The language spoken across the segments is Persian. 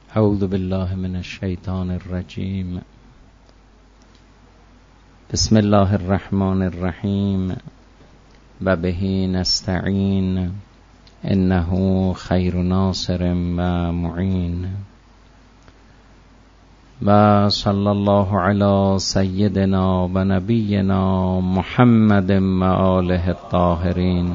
اعوذ بالله من الشیطان الرجیم. بسم الله الرحمن الرحیم و به نستعین انه خیر ناصر و معین. و صلی الله علی سیدنا و نبینا محمد و آله الطاهرین.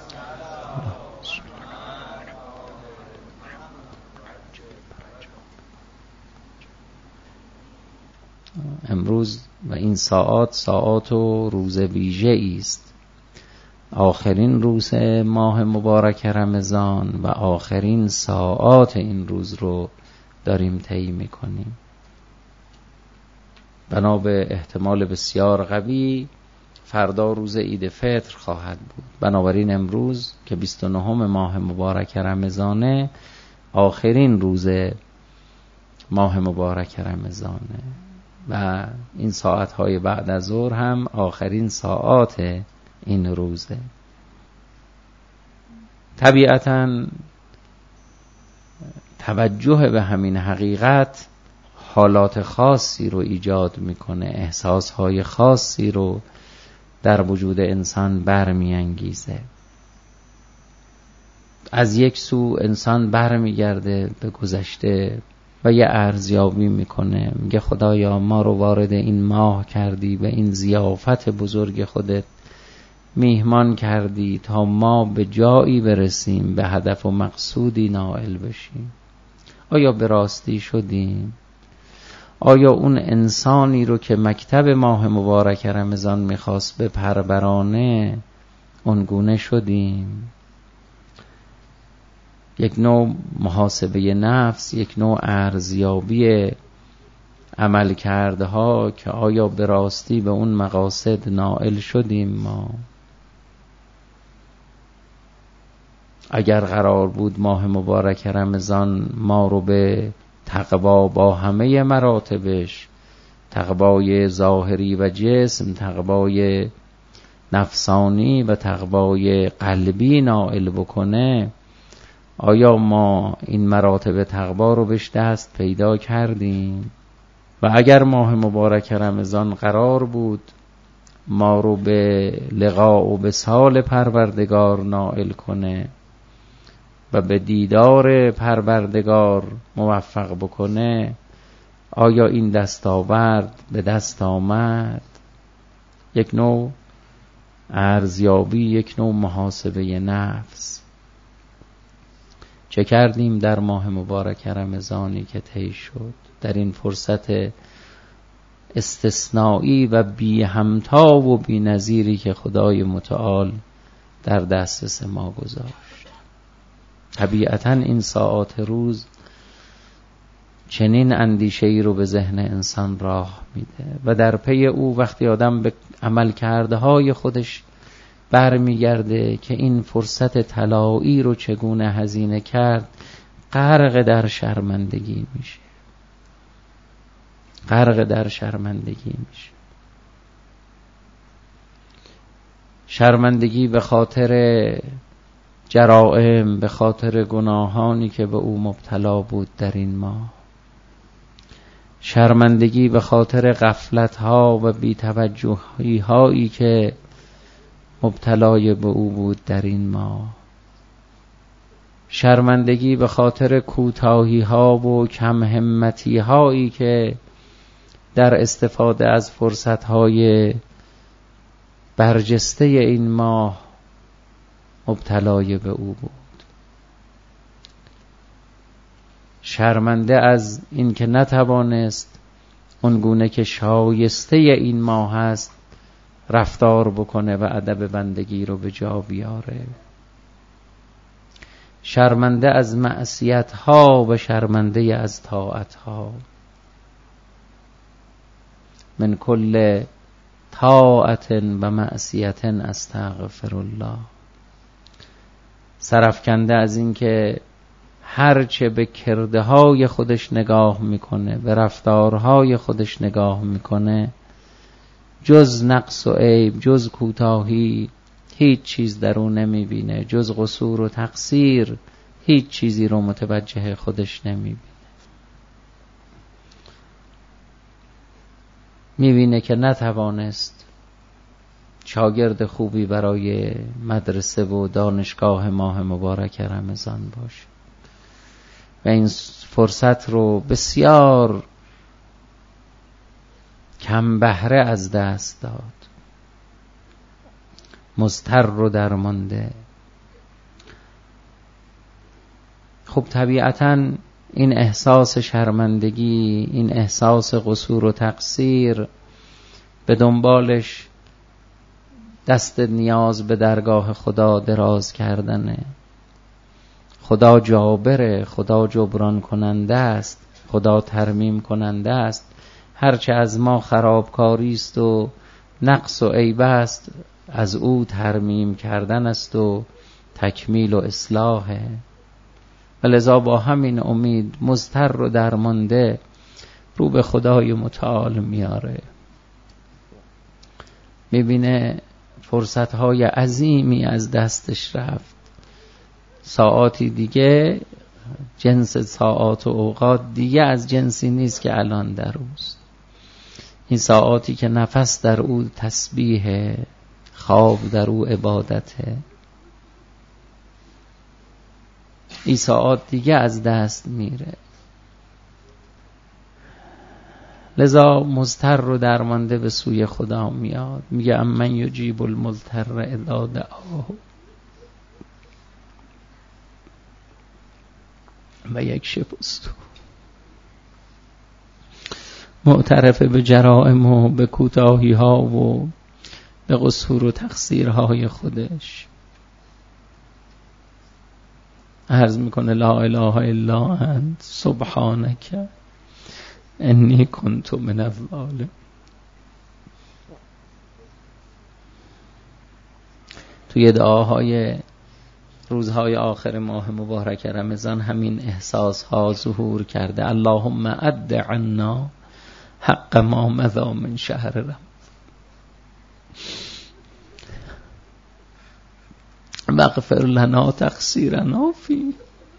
امروز و این ساعات و روز ویژه است، آخرین روز ماه مبارک رمضان و آخرین ساعات این روز رو داریم طی می‌کنیم. بنا به احتمال بسیار قوی فردا روز عید فطر خواهد بود، بنابراین امروز که 29 ماه مبارک رمضانه آخرین روز ماه مبارک رمضانه و این ساعتهای بعد از ظهر هم آخرین ساعات این روزه. طبیعتاً توجه به همین حقیقت حالات خاصی رو ایجاد میکنه، احساسهای خاصی رو در وجود انسان برمیانگیزه. از یک سو انسان برمیگرده به گذشته و یه ارزیابی میکنه، میگه خدایا ما رو وارد این ماه کردی، به این ضیافت بزرگ خودت میهمان کردی تا ما به جایی برسیم، به هدف و مقصودی نائل بشیم. آیا به راستی شدیم؟ آیا اون انسانی رو که مکتب ماه مبارک رمضان میخواست به پربرانه اونگونه شدیم؟ یک نوع محاسبه نفس، یک نوع ارزیابی عمل کرده ها که آیا به راستی به اون مقاصد نائل شدیم ما؟ اگر قرار بود ماه مبارک رمضان ما رو به تقوا با همه مراتبش، تقوای ظاهری و جسم، تقوای نفسانی و تقوای قلبی نائل بکنه، آیا ما این مراتب تقوا رو بهش دست پیدا کردیم؟ و اگر ماه مبارک رمضان قرار بود ما رو به لقاء و وصال پروردگار نائل کنه و به دیدار پروردگار موفق بکنه، آیا این دستاورد به دست آمد؟ یک نوع ارزیابی، یک نوع محاسبه نفس. چه کردیم در ماه مبارک رمضانی که طی شد، در این فرصت استثنایی و بی همتا و بی نظیری که خدای متعال در دسترس ما گذاشت؟ طبیعتاً این ساعات روز چنین اندیشه‌ای رو به ذهن انسان راه میده و در پی او وقتی آدم به عمل کرده های خودش برمیگرده که این فرصت طلایی رو چگونه هزینه کرد، غرق در شرمندگی میشه، غرق در شرمندگی میشه. شرمندگی به خاطر جرائم، به خاطر گناهانی که به او مبتلا بود در این ماه، شرمندگی به خاطر غفلت‌ها و بی‌توجهی‌هایی که مبتلای به او بود در این ماه، شرمندگی به خاطر کوتاهی‌ها و کم همتی‌هایی که در استفاده از فرصت‌های برجسته این ماه مبتلای به او بود. شرمنده از این که نتوانست اونگونه که شایسته این ماه است رفتار بکنه و ادب بندگی رو به جا بیاره. شرمنده از معصیت‌ها و شرمنده از طاعت‌ها. من کل طاعت و معصیت استغفر الله. سرافکنده از این که هرچه به کرده‌های خودش نگاه میکنه، به رفتارهای خودش نگاه میکنه، جز نقص و عیب، جز کوتاهی هیچ چیز در اون نمیبینه، جز قصور و تقصیر هیچ چیزی رو متوجه خودش نمیبینه. میبینه که نتوانست شاگرد خوبی برای مدرسه و دانشگاه ماه مبارک رمضان باشه و این فرصت رو بسیار کم بهره از دست داد، مضطر و درمانده. خب طبیعتاً این احساس شرمندگی، این احساس قصور و تقصیر، به دنبالش دست نیاز به درگاه خدا دراز کردنه. خدا جابره، خدا جبران کننده است، خدا ترمیم کننده است. هرچه از ما خرابکاری است و نقص و عیب است، از او ترمیم کردن است و تکمیل و اصلاحه. ولذا با همین امید مضطر و درمانده رو به خدای متعال میاره. میبینه فرصتهای عظیمی از دستش رفت. ساعاتی دیگه، جنس ساعات و اوقات دیگه از جنسی نیست که الان در اوست. این ساعاتی که نفس در او تسبیح، خواب در او عبادته، این ساعات دیگه از دست میره. لذا مضطر و درمانده به سوی خدا میاد، میگه امن یجیب المضطر اذا دعاه و یکشف السوء. معترف به جرائم و به کوتاهی ها و به قصور و تقصیرهای خودش، عرض میکنه لا اله الا انت سبحانک انی کنت من الظالمین. توی دعاهای روزهای آخر ماه مبارک رمضان همین احساس ها ظهور کرده. اللهم اد عنا حق ما مضی من شهر رمضان واغفر لنا تقصیرنا فیه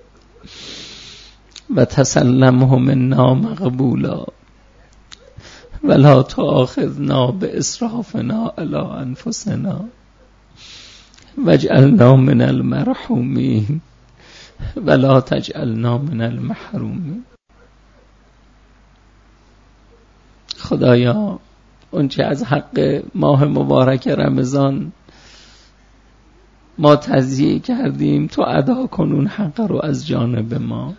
و تسلمه منا مقبولا ولا تؤاخذنا باسرافنا علی انفسنا واجعلنا من المرحومین ولا تجعلنا من المحرومین. خدایا اون چه از حق ماه مبارک رمضان ما تضییع کردیم، تو ادا کن اون حق رو از جانب ما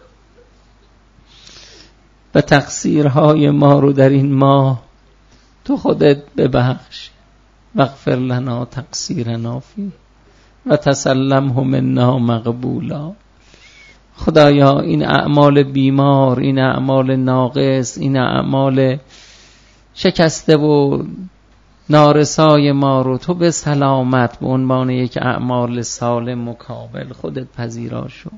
و تقصیرهای ما رو در این ماه تو خودت ببخش. واغفر لنا تقصیرنا فیه و تسلمه منا مقبولا. خدایا این اعمال بیمار، این اعمال ناقص، این اعمال شکسته و نارسای ما رو تو به سلامت به عنوان یک اعمال سالم و کامل خودت پذیرا شو.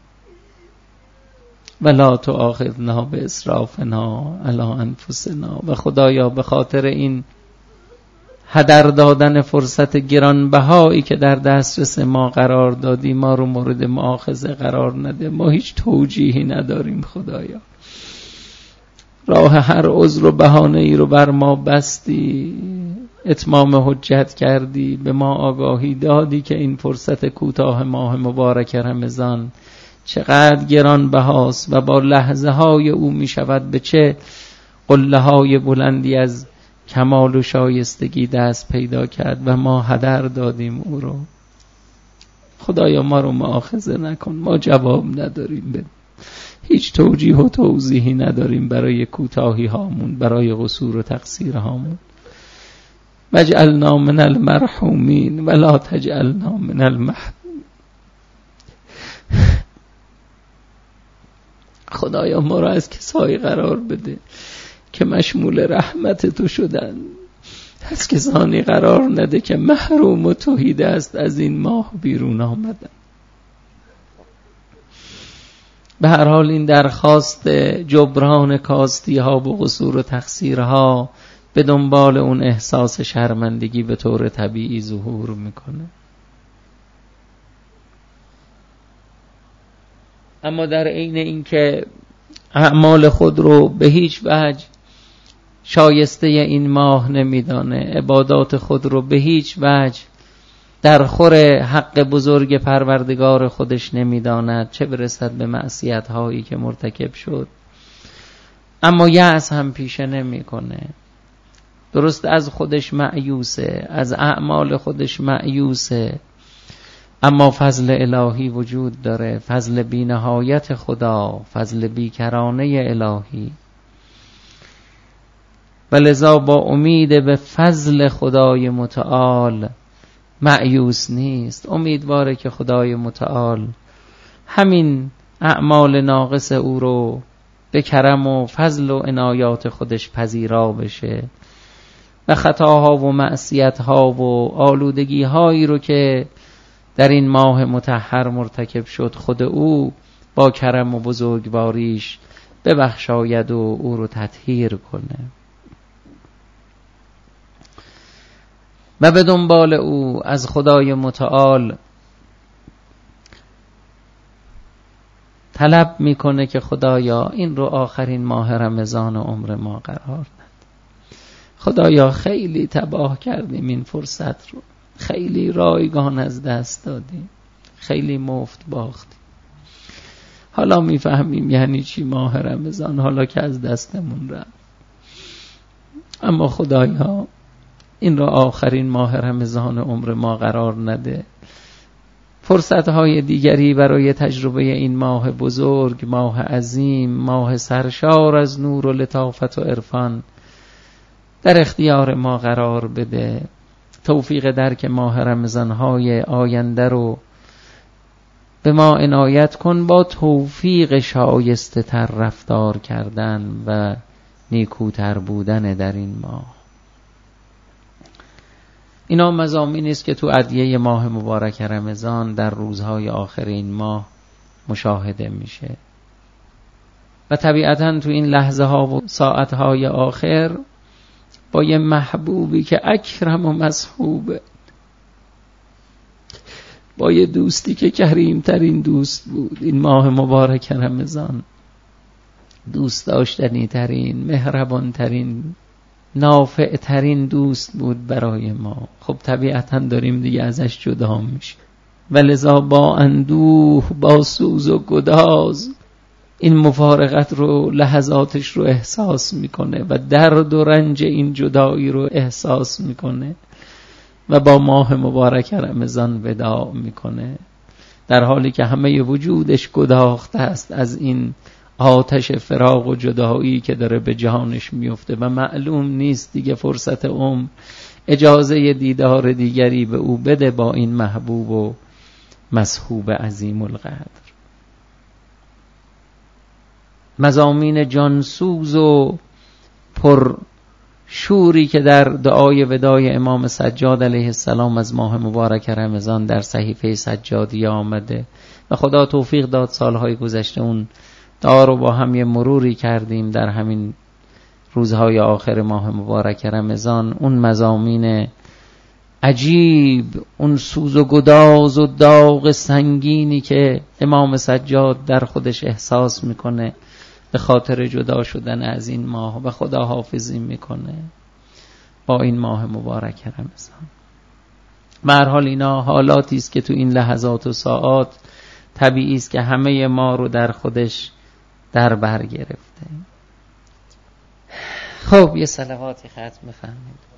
ولا تؤاخذنا باسرافنا علی انفسنا. و خدایا به خاطر این هدر دادن فرصت گرانبهایی که در دسترس ما قرار دادی، ما رو مورد مؤاخذه قرار نده. ما هیچ توجیهی نداریم خدایا، راه هر عذر و بهانه ای رو بر ما بستی، اتمام حجت کردی، به ما آگاهی دادی که این فرصت کوتاه ماه مبارک رمضان چقدر گران بهاست و با لحظه های او می شود به چه قله های بلندی از کمال و شایستگی دست پیدا کرد و ما هدر دادیم او رو. خدایا ما رو مؤاخذه نکن، ما جواب نداریم، به هیچ توجیه و توضیحی نداریم برای کوتاهی هامون، برای قصور و تقصیر هامون. واجعلنا من المرحومین ولا تجعلنا من المحرومین. خدایا ما را از کسایی قرار بده که مشمول رحمت تو شدن، از کسانی قرار نده که محروم و توحید است از این ماه بیرون آمدن. به هر حال این درخواست جبران کاستی ها و قصور و تقصیرها به دنبال اون احساس شرمندگی به طور طبیعی ظهور میکنه. اما در عین اینکه اعمال خود رو به هیچ وجه شایسته این ماه نمیدانه، عبادات خود رو به هیچ وجه در خور حق بزرگ پروردگار خودش نمیداند، چه برسد به معصیت هایی که مرتکب شد. اما یأس هم پیشه نمیکنه. درست از خودش مأیوسه، از اعمال خودش مأیوسه، اما فضل الهی وجود داره، فضل بی نهایت خدا، فضل بیکرانه الهی. و لذا با امید به فضل خدای متعال مأیوس نیست، امیدواره که خدای متعال همین اعمال ناقص او رو به کرم و فضل و عنایات خودش پذیرا بشه و خطاها و معصیتها و آلودگی‌هایی رو که در این ماه مطهر مرتکب شد خود او با کرم و بزرگواریش ببخشاید و او رو تطهیر کنه و به دنبال او از خدای متعال طلب میکنه که خدایا این رو آخرین ماه رمضان عمر ما قرار ند. خدایا خیلی تباه کردیم این فرصت رو، خیلی رایگان از دست دادیم، خیلی مفت باختیم. حالا میفهمیم یعنی چی ماه رمضان، حالا که از دستمون رفت. اما خدایا این را آخرین ماه رمضان عمر ما قرار نده، فرصتهای دیگری برای تجربه این ماه بزرگ، ماه عظیم، ماه سرشار از نور و لطافت و عرفان در اختیار ما قرار بده. توفیق درک ماه رمضانهای آینده رو به ما عنایت کن، با توفیق شایسته تر رفتار کردن و نیکوتر بودن در این ماه. اینا مضامینی است که تو ادعیه ماه مبارک رمضان در روزهای آخر این ماه مشاهده میشه و طبیعتاً تو این لحظه ها و ساعت های آخر با یه محبوبی که اکرم و مصحوبه، با یه دوستی که کریمترین دوست بود این ماه مبارک رمضان، دوست داشتنی ترین، مهربان ترین، نافع ترین دوست بود برای ما. خب طبیعتاً داریم دیگه ازش جدا میشه و لذا با اندوه، با سوز و گداز این مفارقت رو، لحظاتش رو احساس میکنه و درد و رنج این جدایی رو احساس میکنه و با ماه مبارک رمضان وداع میکنه، در حالی که همه وجودش گداخته است از این آتش فراق و جدایی که داره به جهانش میفته و معلوم نیست دیگه فرصت عمر اجازه دیدار دیگری به او بده با این محبوب و مصحوب عظیم القدر. مضامین جانسوز و پر شوری که در دعای وداع امام سجاد علیه السلام از ماه مبارک رمضان در صحیفه سجادیه آمده و خدا توفیق داد سالهای گذشته اون دعا رو با هم یه مروری کردیم در همین روزهای آخر ماه مبارک رمضان. اون مضامین عجیب، اون سوز و گداز و داغ سنگینی که امام سجاد در خودش احساس میکنه به خاطر جدا شدن از این ماه و خدا حافظی میکنه با این ماه مبارک رمضان. به هر حال اینا حالاتی است که تو این لحظات و ساعات طبیعی است که همه ما رو در خودش در بر گرفته. خب یه صلواتی ختم بفرمایید.